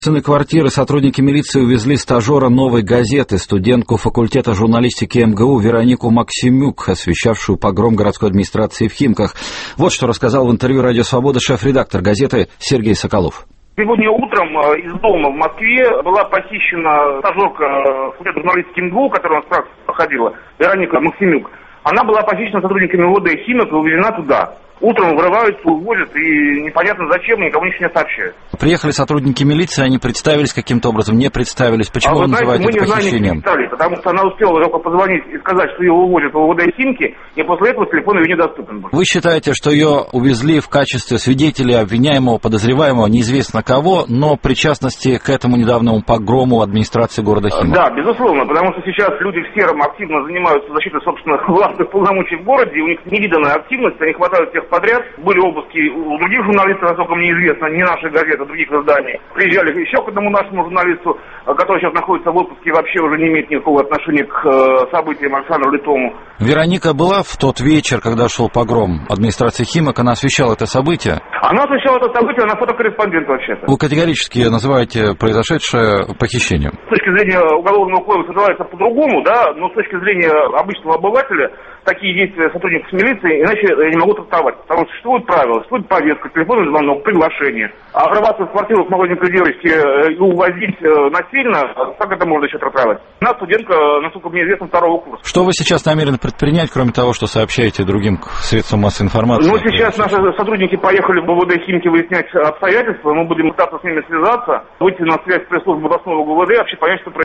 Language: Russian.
Из квартиры сотрудники милиции увезли стажера «Новой газеты», студентку факультета журналистики МГУ Веронику Максимюк, освещавшую погром городской администрации в Химках. Вот что рассказал в интервью «Радио Свобода» шеф-редактор газеты Сергей Соколов. Сегодня утром из дома в Москве была похищена стажерка факультета журналистики МГУ, которая у нас практику проходила, Вероника Максимюк. Она была похищена сотрудниками МВД Химок и увезена туда. Утром вырываются, увозят, и непонятно зачем, никому ничего не сообщают. Приехали сотрудники милиции, они представились каким-то образом, не представились. Почему вы называете это похищением? Потому что она успела только позвонить и сказать, что ее увозят в МВД Химки, и после этого телефон ее недоступен был. Вы считаете, что ее увезли в качестве свидетеля, обвиняемого, подозреваемого, неизвестно кого, но причастности к этому недавнему погрому администрации города Химок? Да, безусловно, потому что сейчас люди в сером активно занимаются защитой собственных властных полномочий в городе, у них невиданная активность, они хватают всех подряд. Были обыски у других журналистов, насколько мне известно, не нашей газеты, а других изданий. Приезжали еще к одному нашему журналисту, который сейчас находится в отпуске и вообще уже не имеет никакого отношения к событиям Александру Литому. Вероника была в тот вечер, когда шел погром администрации Химок, она освещала это событие? Она освещала это событие, она фотокорреспондент вообще-то. Вы категорически называете произошедшее похищением? С точки зрения уголовного кодекса называется по-другому, да, но с точки зрения обычного обывателя такие действия сотрудников милиции иначе я не могу трактовать. Потому что существуют правила, существует повестка, телефонный звонок, приглашение. А врываться в квартиру с малолетней девочки и увозить насильно, как это можно еще трактовать? Она студентка, насколько мне известно, второго курса. Что вы сейчас намерены предпринять, кроме того, что сообщаете другим средствам массовой информации? Ну, сейчас наши сотрудники поехали в МВД Химки выяснять обстоятельства. Мы будем пытаться с ними связаться, выйти на связь с пресс-службой областного ГУВД, вообще понять, что происходит.